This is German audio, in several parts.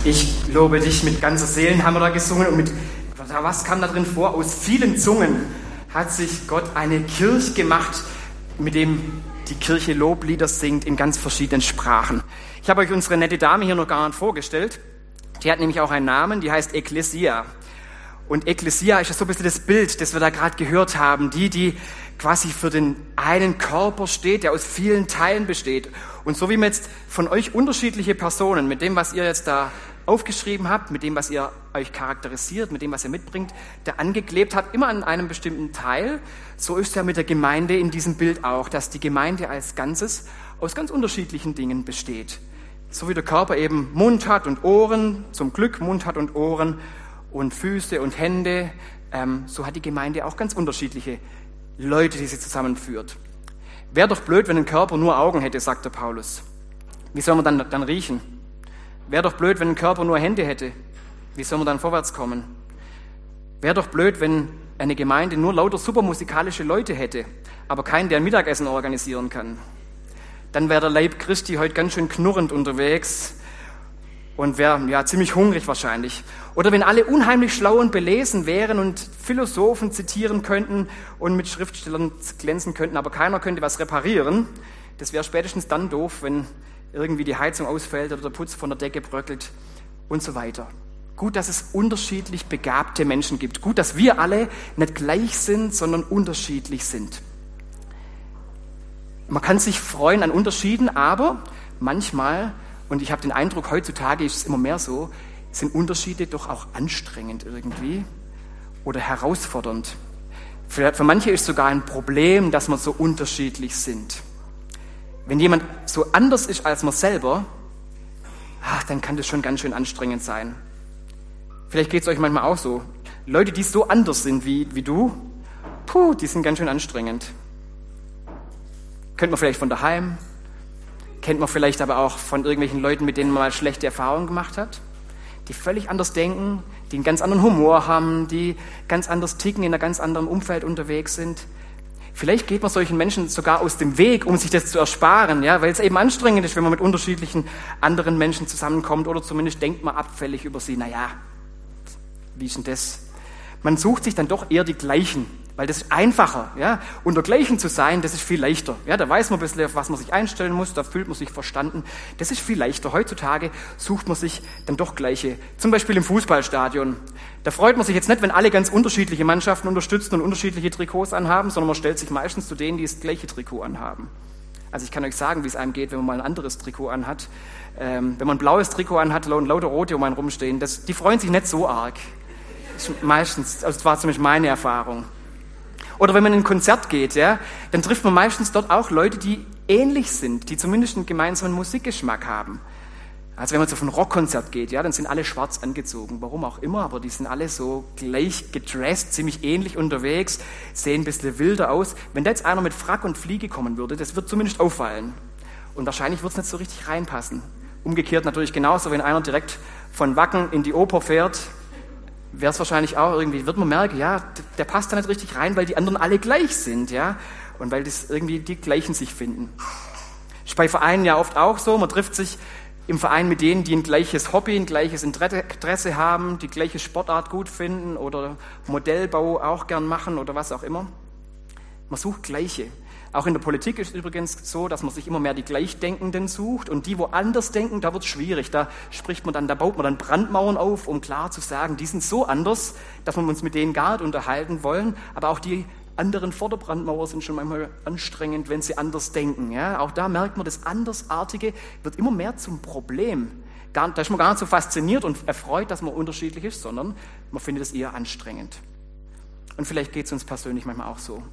Ich lobe dich mit ganzer Seelen, haben wir da gesungen. Und was kam da drin vor? Aus vielen Zungen hat sich Gott eine Kirche gemacht, mit dem die Kirche Loblieder singt in ganz verschiedenen Sprachen. Ich habe euch unsere nette Dame hier noch gar nicht vorgestellt. Die hat nämlich auch einen Namen, die heißt Ekklesia. Und Ekklesia ist ja so ein bisschen das Bild, das wir da gerade gehört haben. Die quasi für den einen Körper steht, der aus vielen Teilen besteht. Und so wie wir jetzt von euch unterschiedliche Personen, mit dem, was ihr jetzt da aufgeschrieben habt, mit dem, was ihr euch charakterisiert, mit dem, was ihr mitbringt, da angeklebt habt, immer an einem bestimmten Teil, so ist es ja mit der Gemeinde in diesem Bild auch, dass die Gemeinde als Ganzes aus ganz unterschiedlichen Dingen besteht. So wie der Körper eben Mund hat und Ohren, zum Glück Mund hat und Ohren und Füße und Hände, so hat die Gemeinde auch ganz unterschiedliche Leute, die sie zusammenführt. Wäre doch blöd, wenn ein Körper nur Augen hätte, sagt der Paulus. Wie soll man dann riechen? Wäre doch blöd, wenn ein Körper nur Hände hätte. Wie soll man dann vorwärts kommen? Wäre doch blöd, wenn eine Gemeinde nur lauter supermusikalische Leute hätte, aber keinen, der ein Mittagessen organisieren kann. Dann wäre der Leib Christi heute ganz schön knurrend unterwegs und wäre ziemlich hungrig wahrscheinlich. Oder wenn alle unheimlich schlau und belesen wären und Philosophen zitieren könnten und mit Schriftstellern glänzen könnten, aber keiner könnte was reparieren. Das wäre spätestens dann doof, wenn irgendwie die Heizung ausfällt oder der Putz von der Decke bröckelt und so weiter. Gut, dass es unterschiedlich begabte Menschen gibt. Gut, dass wir alle nicht gleich sind, sondern unterschiedlich sind. Man kann sich freuen an Unterschieden, aber manchmal, und ich habe den Eindruck, heutzutage ist es immer mehr so, sind Unterschiede doch auch anstrengend irgendwie oder herausfordernd. Für manche ist sogar ein Problem, dass wir so unterschiedlich sind. Wenn jemand so anders ist als man selber, dann kann das schon ganz schön anstrengend sein. Vielleicht geht es euch manchmal auch so. Leute, die so anders sind wie du, die sind ganz schön anstrengend. Kennt man vielleicht von daheim, kennt man vielleicht aber auch von irgendwelchen Leuten, mit denen man mal schlechte Erfahrungen gemacht hat, die völlig anders denken, die einen ganz anderen Humor haben, die ganz anders ticken, in einem ganz anderen Umfeld unterwegs sind. Vielleicht geht man solchen Menschen sogar aus dem Weg, um sich das zu ersparen, weil es eben anstrengend ist, wenn man mit unterschiedlichen anderen Menschen zusammenkommt oder zumindest denkt man abfällig über sie. Wie ist denn das? Man sucht sich dann doch eher die Gleichen, weil das ist einfacher. Unter Gleichen zu sein, das ist viel leichter. Da weiß man ein bisschen, auf was man sich einstellen muss, da fühlt man sich verstanden. Das ist viel leichter. Heutzutage sucht man sich dann doch Gleiche. Zum Beispiel im Fußballstadion. Da freut man sich jetzt nicht, wenn alle ganz unterschiedliche Mannschaften unterstützen und unterschiedliche Trikots anhaben, sondern man stellt sich meistens zu denen, die das gleiche Trikot anhaben. Also ich kann euch sagen, wie es einem geht, wenn man mal ein anderes Trikot anhat. Wenn man ein blaues Trikot anhat und lauter rote um einen rumstehen, die freuen sich nicht so arg. Meistens, also das war zumindest meine Erfahrung. Oder wenn man in ein Konzert geht, dann trifft man meistens dort auch Leute, die ähnlich sind, die zumindest einen gemeinsamen Musikgeschmack haben. Also wenn man so auf ein Rockkonzert geht, dann sind alle schwarz angezogen, warum auch immer, aber die sind alle so gleich gedresst, ziemlich ähnlich unterwegs, sehen ein bisschen wilder aus. Wenn da jetzt einer mit Frack und Fliege kommen würde, das wird zumindest auffallen. Und wahrscheinlich wird es nicht so richtig reinpassen. Umgekehrt natürlich genauso, wenn einer direkt von Wacken in die Oper fährt, wäre es wahrscheinlich auch irgendwie, wird man merken, der passt da nicht richtig rein, weil die anderen alle gleich sind, und weil das irgendwie die Gleichen sich finden. Ist bei Vereinen ja oft auch so, man trifft sich im Verein mit denen, die ein gleiches Hobby, ein gleiches Interesse haben, die gleiche Sportart gut finden oder Modellbau auch gern machen oder was auch immer. Man sucht Gleiche. Auch in der Politik ist es übrigens so, dass man sich immer mehr die Gleichdenkenden sucht und die, wo anders denken, da wird es schwierig. Da baut man dann Brandmauern auf, um klar zu sagen, die sind so anders, dass wir uns mit denen gar nicht unterhalten wollen. Aber auch die anderen vor der Brandmauer sind schon manchmal anstrengend, wenn sie anders denken. Auch da merkt man, das Andersartige wird immer mehr zum Problem. Da ist man gar nicht so fasziniert und erfreut, dass man unterschiedlich ist, sondern man findet es eher anstrengend. Und vielleicht geht es uns persönlich manchmal auch so.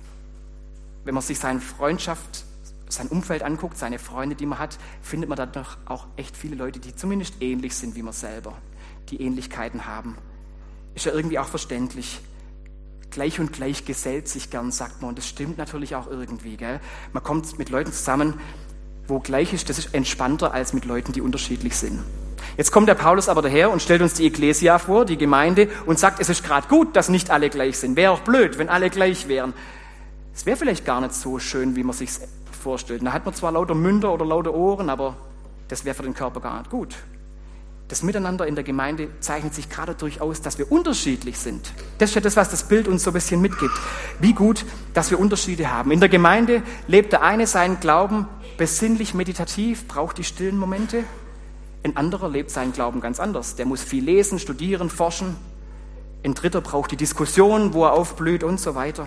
Wenn man sich seine Freundschaft, sein Umfeld anguckt, seine Freunde, die man hat, findet man da doch auch echt viele Leute, die zumindest ähnlich sind wie man selber, die Ähnlichkeiten haben. Ist ja irgendwie auch verständlich. Gleich und gleich gesellt sich gern, sagt man, und das stimmt natürlich auch irgendwie. Man kommt mit Leuten zusammen, wo gleich ist, das ist entspannter als mit Leuten, die unterschiedlich sind. Jetzt kommt der Paulus aber daher und stellt uns die Ekklesia vor, die Gemeinde, und sagt, es ist gerade gut, dass nicht alle gleich sind. Wäre auch blöd, wenn alle gleich wären. Es wäre vielleicht gar nicht so schön, wie man sich vorstellt. Da hat man zwar lauter Münder oder lauter Ohren, aber das wäre für den Körper gar nicht gut. Das Miteinander in der Gemeinde zeichnet sich gerade dadurch aus, dass wir unterschiedlich sind. Das ist ja das, was das Bild uns so ein bisschen mitgibt. Wie gut, dass wir Unterschiede haben. In der Gemeinde lebt der eine seinen Glauben besinnlich, meditativ, braucht die stillen Momente. Ein anderer lebt seinen Glauben ganz anders. Der muss viel lesen, studieren, forschen. Ein dritter braucht die Diskussion, wo er aufblüht und so weiter.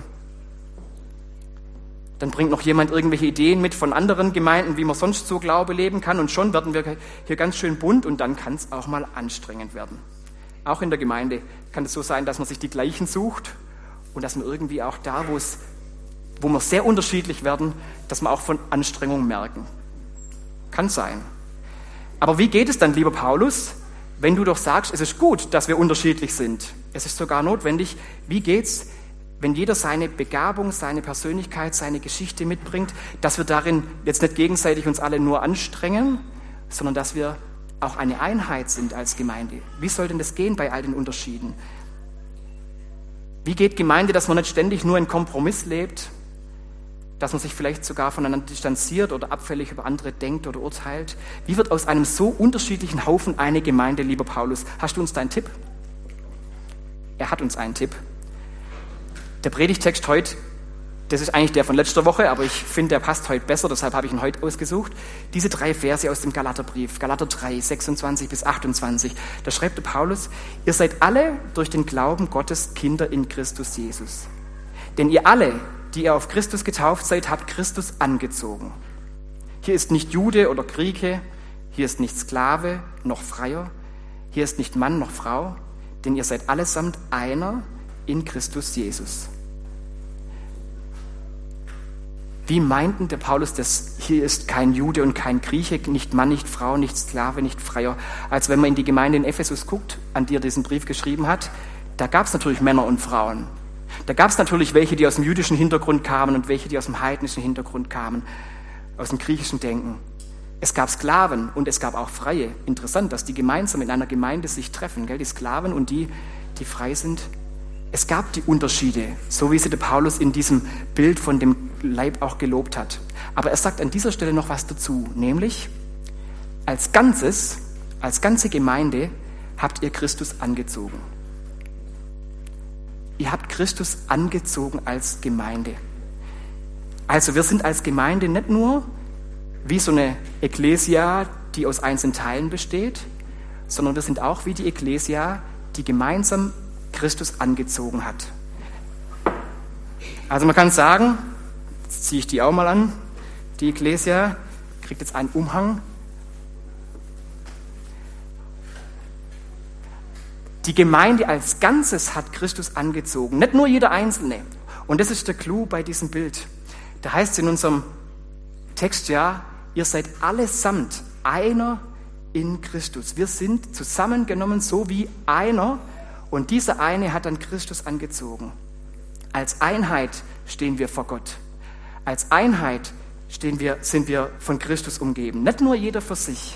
Dann bringt noch jemand irgendwelche Ideen mit von anderen Gemeinden, wie man sonst so Glaube leben kann. Und schon werden wir hier ganz schön bunt und dann kann es auch mal anstrengend werden. Auch in der Gemeinde kann es so sein, dass man sich die Gleichen sucht und dass man irgendwie auch da, wo wir sehr unterschiedlich werden, dass wir auch von Anstrengung merken. Kann sein. Aber wie geht es dann, lieber Paulus, wenn du doch sagst, es ist gut, dass wir unterschiedlich sind? Es ist sogar notwendig. Wie geht's, wenn jeder seine Begabung, seine Persönlichkeit, seine Geschichte mitbringt, dass wir darin jetzt nicht gegenseitig uns alle nur anstrengen, sondern dass wir auch eine Einheit sind als Gemeinde? Wie soll denn das gehen bei all den Unterschieden? Wie geht Gemeinde, dass man nicht ständig nur in Kompromiss lebt, dass man sich vielleicht sogar voneinander distanziert oder abfällig über andere denkt oder urteilt? Wie wird aus einem so unterschiedlichen Haufen eine Gemeinde, lieber Paulus? Hast du uns da einen Tipp? Er hat uns einen Tipp. Der Predigtext heute, das ist eigentlich der von letzter Woche, aber ich finde, der passt heute besser, deshalb habe ich ihn heute ausgesucht. Diese 3 Verse aus dem Galaterbrief, Galater 3, 26 bis 28, da schreibt der Paulus: Ihr seid alle durch den Glauben Gottes Kinder in Christus Jesus. Denn ihr alle, die ihr auf Christus getauft seid, habt Christus angezogen. Hier ist nicht Jude oder Grieche, hier ist nicht Sklave noch Freier, hier ist nicht Mann noch Frau, denn ihr seid allesamt einer in Christus Jesus. Wie meinten der Paulus das? Hier ist kein Jude und kein Grieche, nicht Mann, nicht Frau, nicht Sklave, nicht Freier. Als wenn man in die Gemeinde in Ephesus guckt, an die er diesen Brief geschrieben hat, da gab es natürlich Männer und Frauen. Da gab es natürlich welche, die aus dem jüdischen Hintergrund kamen und welche, die aus dem heidnischen Hintergrund kamen, aus dem griechischen Denken. Es gab Sklaven und es gab auch Freie. Interessant, dass die gemeinsam in einer Gemeinde sich treffen, gell? Die Sklaven und die frei sind. Es gab die Unterschiede, so wie sie der Paulus in diesem Bild von dem Leib auch gelobt hat. Aber er sagt an dieser Stelle noch was dazu, nämlich als ganze Gemeinde habt ihr Christus angezogen. Ihr habt Christus angezogen als Gemeinde. Also wir sind als Gemeinde nicht nur wie so eine Ekklesia, die aus einzelnen Teilen besteht, sondern wir sind auch wie die Ekklesia, die gemeinsam Christus angezogen hat. Also man kann sagen, jetzt ziehe ich die auch mal an, die Ekklesia kriegt jetzt einen Umhang. Die Gemeinde als Ganzes hat Christus angezogen, nicht nur jeder Einzelne. Und das ist der Clou bei diesem Bild. Da heißt es in unserem Text ja, ihr seid allesamt einer in Christus. Wir sind zusammengenommen so wie einer. Und dieser eine hat dann Christus angezogen. Als Einheit stehen wir vor Gott. Als Einheit sind wir von Christus umgeben. Nicht nur jeder für sich.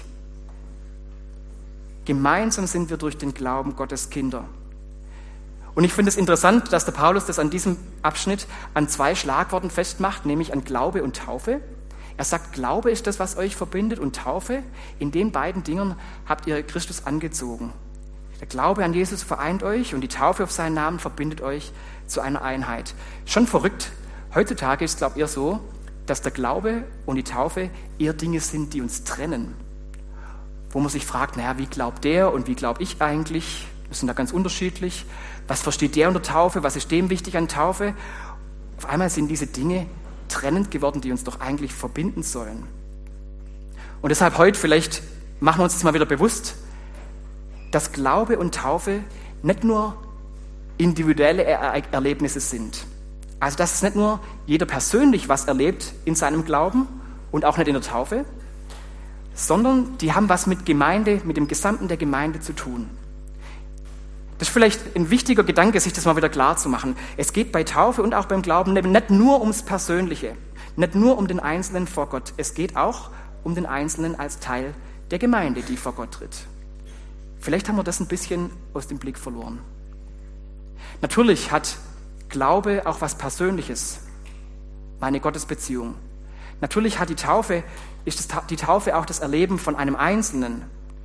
Gemeinsam sind wir durch den Glauben Gottes Kinder. Und ich finde es interessant, dass der Paulus das an diesem Abschnitt an 2 Schlagworten festmacht, nämlich an Glaube und Taufe. Er sagt, Glaube ist das, was euch verbindet, und Taufe. In den beiden Dingen habt ihr Christus angezogen. Der Glaube an Jesus vereint euch und die Taufe auf seinen Namen verbindet euch zu einer Einheit. Schon verrückt. Heutzutage ist es, glaube ich, eher so, dass der Glaube und die Taufe eher Dinge sind, die uns trennen. Wo man sich fragt, naja, wie glaubt der und wie glaube ich eigentlich? Wir sind da ganz unterschiedlich. Was versteht der unter Taufe? Was ist dem wichtig an Taufe? Auf einmal sind diese Dinge trennend geworden, die uns doch eigentlich verbinden sollen. Und deshalb heute vielleicht machen wir uns das mal wieder bewusst, dass Glaube und Taufe nicht nur individuelle Erlebnisse sind. Also dass es nicht nur jeder persönlich was erlebt in seinem Glauben und auch nicht in der Taufe, sondern die haben was mit Gemeinde, mit dem Gesamten der Gemeinde zu tun. Das ist vielleicht ein wichtiger Gedanke, sich das mal wieder klar zu machen. Es geht bei Taufe und auch beim Glauben nicht nur ums Persönliche, nicht nur um den Einzelnen vor Gott. Es geht auch um den Einzelnen als Teil der Gemeinde, die vor Gott tritt. Vielleicht haben wir das ein bisschen aus dem Blick verloren. Natürlich hat Glaube auch was Persönliches, meine Gottesbeziehung. Natürlich hat die Taufe auch das Erleben von einem Einzelnen.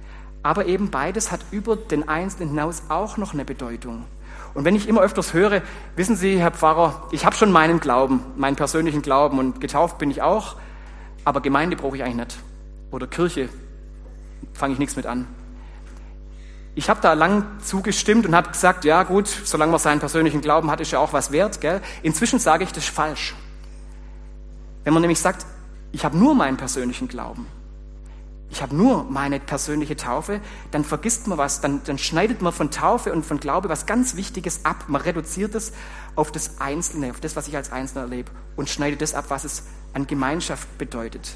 Aber eben beides hat über den Einzelnen hinaus auch noch eine Bedeutung. Und wenn ich immer öfters höre, wissen Sie, Herr Pfarrer, ich habe schon meinen Glauben, meinen persönlichen Glauben und getauft bin ich auch, aber Gemeinde brauche ich eigentlich nicht. Oder Kirche fange ich nichts mit an. Ich habe da lang zugestimmt und habe gesagt, ja gut, solange man seinen persönlichen Glauben hat, ist ja auch was wert. Gell? Inzwischen sage ich, das ist falsch. Wenn man nämlich sagt, ich habe nur meinen persönlichen Glauben, ich habe nur meine persönliche Taufe, dann vergisst man was, dann schneidet man von Taufe und von Glaube was ganz Wichtiges ab. Man reduziert es auf das Einzelne, auf das, was ich als Einzelner erlebe und schneidet das ab, was es an Gemeinschaft bedeutet.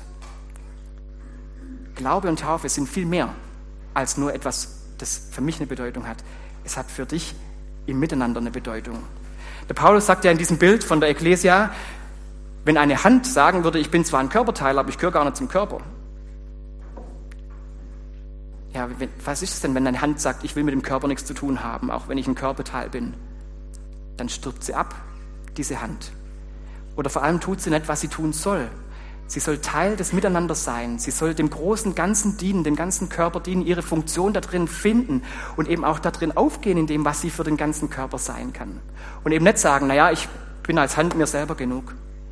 Glaube und Taufe sind viel mehr als nur etwas, das für mich eine Bedeutung hat. Es hat für dich im Miteinander eine Bedeutung. Der Paulus sagt ja in diesem Bild von der Ekklesia, wenn eine Hand sagen würde, ich bin zwar ein Körperteil, aber ich gehöre gar nicht zum Körper. Ja, was ist es denn, wenn eine Hand sagt, ich will mit dem Körper nichts zu tun haben, auch wenn ich ein Körperteil bin? Dann stirbt sie ab, diese Hand. Oder vor allem tut sie nicht, was sie tun soll. Sie soll Teil des Miteinanders sein. Sie soll dem großen Ganzen dienen, dem ganzen Körper dienen, ihre Funktion da drin finden und eben auch da drin aufgehen in dem, was sie für den ganzen Körper sein kann. Und eben nicht sagen, naja, ich bin als Hand mir selber genug.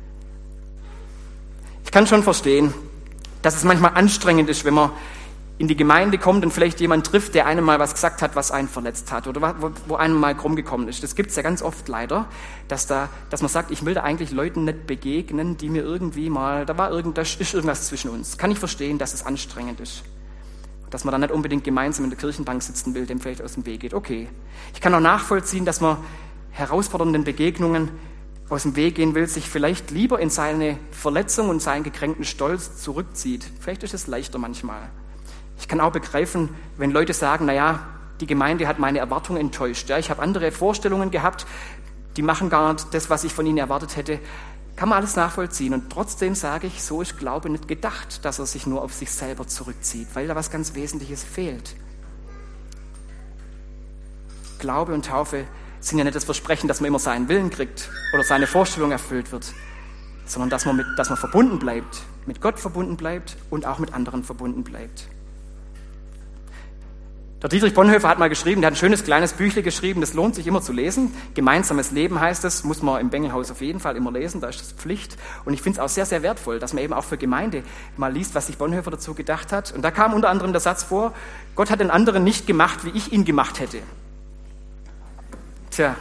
Ich kann schon verstehen, dass es manchmal anstrengend ist, wenn man in die Gemeinde kommt und vielleicht jemand trifft, der einem mal was gesagt hat, was einen verletzt hat oder wo einem mal krumm gekommen ist. Das gibt es ja ganz oft leider, dass man sagt, ich will da eigentlich Leuten nicht begegnen, die mir irgendwie mal, da ist irgendwas zwischen uns. Kann ich verstehen, dass es anstrengend ist. Dass man dann nicht unbedingt gemeinsam in der Kirchenbank sitzen will, dem vielleicht aus dem Weg geht. Okay. Ich kann auch nachvollziehen, dass man herausfordernden Begegnungen aus dem Weg gehen will, sich vielleicht lieber in seine Verletzung und seinen gekränkten Stolz zurückzieht. Vielleicht ist es leichter manchmal. Ich kann auch begreifen, wenn Leute sagen, naja, die Gemeinde hat meine Erwartungen enttäuscht. Ja, ich habe andere Vorstellungen gehabt, die machen gar nicht das, was ich von ihnen erwartet hätte. Kann man alles nachvollziehen. Und trotzdem sage ich, so ist Glaube nicht gedacht, dass er sich nur auf sich selber zurückzieht, weil da was ganz Wesentliches fehlt. Glaube und Taufe sind ja nicht das Versprechen, dass man immer seinen Willen kriegt oder seine Vorstellung erfüllt wird, sondern dass man verbunden bleibt, mit Gott verbunden bleibt und auch mit anderen verbunden bleibt. Der Dietrich Bonhoeffer hat mal geschrieben, der hat ein schönes kleines Büchle geschrieben, das lohnt sich immer zu lesen. Gemeinsames Leben heißt es, muss man im Bengelhaus auf jeden Fall immer lesen, da ist das Pflicht. Und ich finde es auch sehr, sehr wertvoll, dass man eben auch für Gemeinde mal liest, was sich Bonhoeffer dazu gedacht hat. Und da kam unter anderem der Satz vor, Gott hat den anderen nicht gemacht, wie ich ihn gemacht hätte. Tja,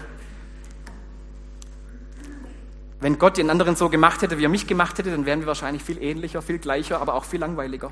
wenn Gott den anderen so gemacht hätte, wie er mich gemacht hätte, dann wären wir wahrscheinlich viel ähnlicher, viel gleicher, aber auch viel langweiliger.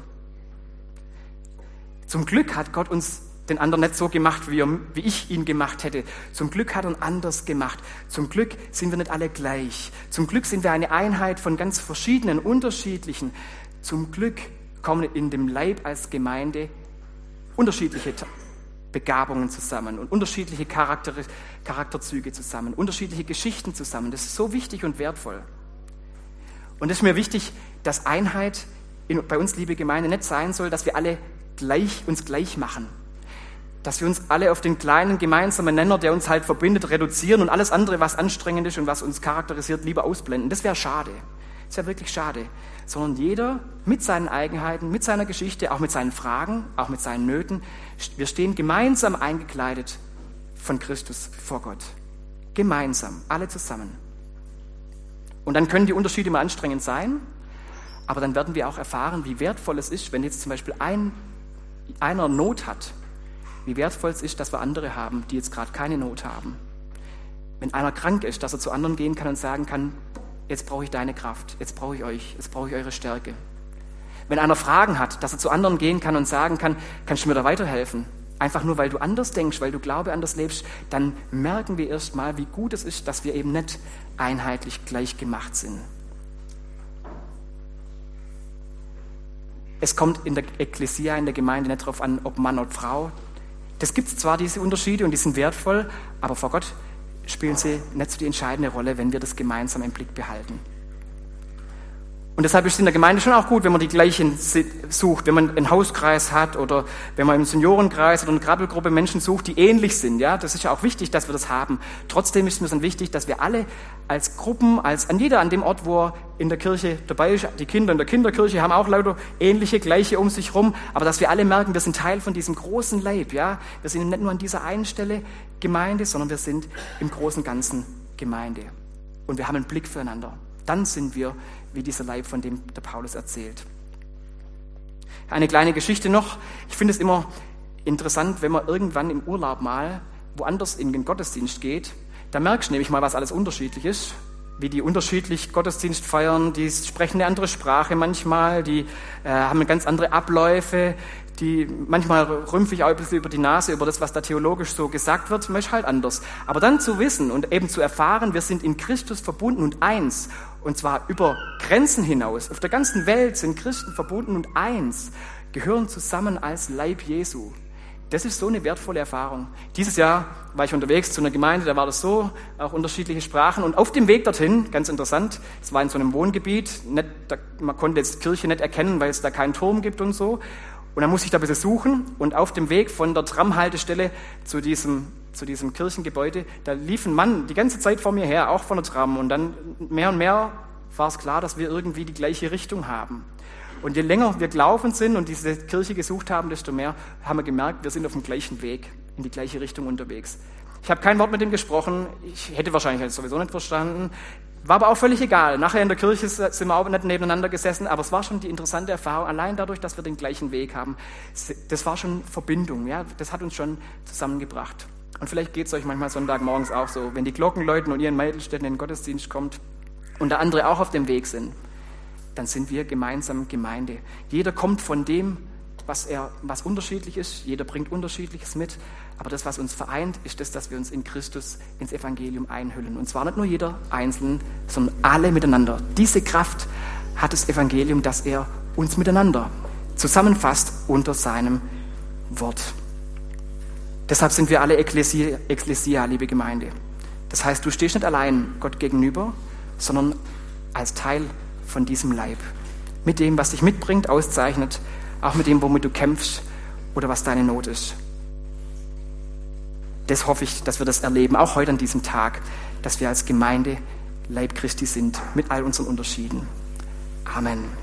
Zum Glück hat Gott uns den anderen nicht so gemacht, wie ich ihn gemacht hätte. Zum Glück hat er ihn anders gemacht. Zum Glück sind wir nicht alle gleich. Zum Glück sind wir eine Einheit von ganz verschiedenen, unterschiedlichen. Zum Glück kommen in dem Leib als Gemeinde unterschiedliche Begabungen zusammen und unterschiedliche Charakterzüge zusammen, unterschiedliche Geschichten zusammen. Das ist so wichtig und wertvoll. Und es ist mir wichtig, dass Einheit bei uns, liebe Gemeinde, nicht sein soll, dass wir alle uns gleich machen. Dass wir uns alle auf den kleinen gemeinsamen Nenner, der uns halt verbindet, reduzieren und alles andere, was anstrengend ist und was uns charakterisiert, lieber ausblenden. Das wäre schade. Das wäre wirklich schade. Sondern jeder mit seinen Eigenheiten, mit seiner Geschichte, auch mit seinen Fragen, auch mit seinen Nöten. Wir stehen gemeinsam eingekleidet von Christus vor Gott. Gemeinsam, alle zusammen. Und dann können die Unterschiede mal anstrengend sein, aber dann werden wir auch erfahren, wie wertvoll es ist, wenn jetzt zum Beispiel einer Not hat, wie wertvoll es ist, dass wir andere haben, die jetzt gerade keine Not haben. Wenn einer krank ist, dass er zu anderen gehen kann und sagen kann, jetzt brauche ich deine Kraft, jetzt brauche ich euch, jetzt brauche ich eure Stärke. Wenn einer Fragen hat, dass er zu anderen gehen kann und sagen kann, kannst du mir da weiterhelfen? Einfach nur, weil du anders denkst, weil du Glaube anders lebst, dann merken wir erst mal, wie gut es ist, dass wir eben nicht einheitlich gleich gemacht sind. Es kommt in der Ekklesia, in der Gemeinde nicht darauf an, ob Mann oder Frau. Das gibt es zwar, diese Unterschiede, und die sind wertvoll, aber vor Gott spielen sie nicht so die entscheidende Rolle, wenn wir das gemeinsam im Blick behalten. Und deshalb ist es in der Gemeinde schon auch gut, wenn man die gleichen sucht, wenn man einen Hauskreis hat oder wenn man im Seniorenkreis oder eine Krabbelgruppe Menschen sucht, die ähnlich sind. Ja, das ist ja auch wichtig, dass wir das haben. Trotzdem ist es mir dann wichtig, dass wir alle als Gruppen, jeder an dem Ort, wo er in der Kirche dabei ist, die Kinder in der Kinderkirche haben auch lauter ähnliche, gleiche um sich rum, aber dass wir alle merken, wir sind Teil von diesem großen Leib. Ja, wir sind nicht nur an dieser einen Stelle Gemeinde, sondern wir sind im großen Ganzen Gemeinde. Und wir haben einen Blick füreinander. Dann sind wir wie dieser Leib, von dem der Paulus erzählt. Eine kleine Geschichte noch. Ich finde es immer interessant, wenn man irgendwann im Urlaub mal woanders in den Gottesdienst geht. Da merkst du nämlich mal, was alles unterschiedlich ist. Wie die unterschiedlich Gottesdienst feiern. Die sprechen eine andere Sprache manchmal. Die haben ganz andere Abläufe. Manchmal rümpfe ich auch ein bisschen über die Nase, über das, was da theologisch so gesagt wird, man ist halt anders. Aber dann zu wissen und eben zu erfahren, wir sind in Christus verbunden und eins, und zwar über Grenzen hinaus. Auf der ganzen Welt sind Christen verbunden und eins, gehören zusammen als Leib Jesu. Das ist so eine wertvolle Erfahrung. Dieses Jahr war ich unterwegs zu einer Gemeinde, da war das so, auch unterschiedliche Sprachen. Und auf dem Weg dorthin, ganz interessant, es war in so einem Wohngebiet, man konnte jetzt Kirche nicht erkennen, weil es da keinen Turm gibt und so. Und dann musste ich da ein bisschen suchen und auf dem Weg von der Tramhaltestelle zu diesem Kirchengebäude, da lief ein Mann die ganze Zeit vor mir her, auch von der Tram. Und dann mehr und mehr war es klar, dass wir irgendwie die gleiche Richtung haben. Und je länger wir gelaufen sind und diese Kirche gesucht haben, desto mehr haben wir gemerkt, wir sind auf dem gleichen Weg, in die gleiche Richtung unterwegs. Ich habe kein Wort mit ihm gesprochen, ich hätte wahrscheinlich sowieso nicht verstanden. War aber auch völlig egal. Nachher in der Kirche sind wir auch nicht nebeneinander gesessen, aber es war schon die interessante Erfahrung, allein dadurch, dass wir den gleichen Weg haben. Das war schon Verbindung, ja, das hat uns schon zusammengebracht. Und vielleicht geht es euch manchmal Sonntagmorgens auch so, wenn die Glocken läuten und ihr in Meidelstedt in den Gottesdienst kommt und der andere auch auf dem Weg sind, dann sind wir gemeinsam Gemeinde. Jeder kommt von dem, was unterschiedlich ist, jeder bringt Unterschiedliches mit, aber das, was uns vereint, ist das, dass wir uns in Christus ins Evangelium einhüllen. Und zwar nicht nur jeder Einzelne, sondern alle miteinander. Diese Kraft hat das Evangelium, dass er uns miteinander zusammenfasst unter seinem Wort. Deshalb sind wir alle Ekklesia, liebe Gemeinde. Das heißt, du stehst nicht allein Gott gegenüber, sondern als Teil von diesem Leib. Mit dem, was dich mitbringt, auszeichnet, auch mit dem, womit du kämpfst oder was deine Not ist. Das hoffe ich, dass wir das erleben, auch heute an diesem Tag, dass wir als Gemeinde Leib Christi sind, mit all unseren Unterschieden. Amen.